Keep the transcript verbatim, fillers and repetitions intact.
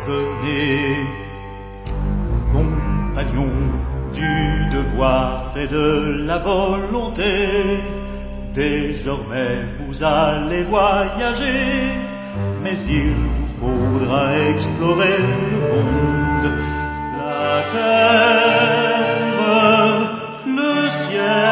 Venez, compagnons du devoir et de la volonté, désormais vous allez voyager, mais il vous faudra explorer le monde, la terre, le ciel.